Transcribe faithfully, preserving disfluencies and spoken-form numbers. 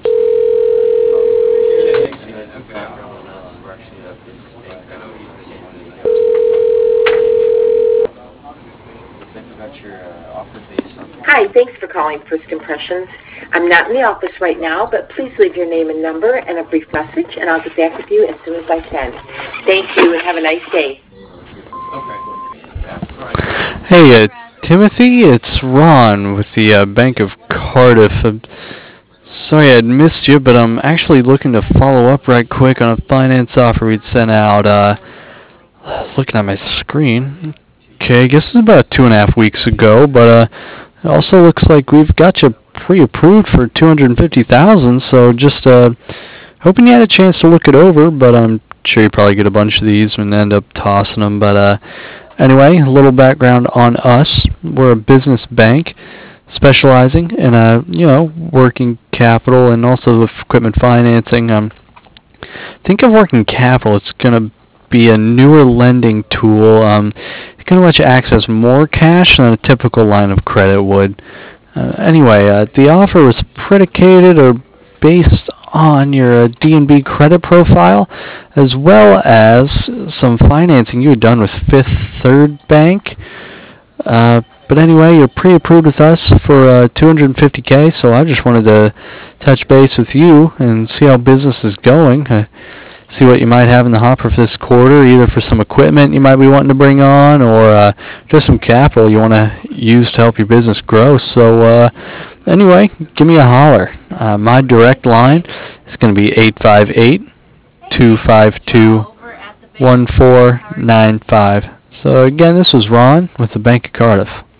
Hi, thanks for calling First Impressions. I'm not in the office right now, but please leave your name and number and a brief message, and I'll get back with you as soon as I can. Thank you, and have a nice day. Hey, uh, Timothy, it's Ron with the uh, Bank of Cardiff. Uh, sorry I missed you, but I'm actually looking to follow up right quick on a finance offer we'd sent out. Uh, looking at my screen. Okay, I guess it's about two and a half weeks ago, but uh, it also looks like we've got you pre-approved for two hundred fifty thousand dollars, so just uh, hoping you had a chance to look it over, but I'm sure you probably get a bunch of these and end up tossing them. But uh, anyway, a little background on us. We're a business bank specializing in uh, you know, working capital and also equipment financing. Um, think of working capital. It's going to be a newer lending tool. Um, it's going to let you access more cash than a typical line of credit would. Uh, anyway, uh, the offer was predicated or based on your uh, D N B credit profile, as well as some financing you had done with Fifth Third Bank. Uh, but anyway, you're pre-approved with us for uh, two hundred fifty K, so I just wanted to touch base with you and see how business is going. Uh, see what you might have in the hopper for this quarter, either for some equipment you might be wanting to bring on or uh, just some capital you want to use to help your business grow. So uh, anyway, give me a holler. Uh, my direct line is going to be eight five eight, two five two, one four nine five. So again, this was Ron with the Bank of Cardiff.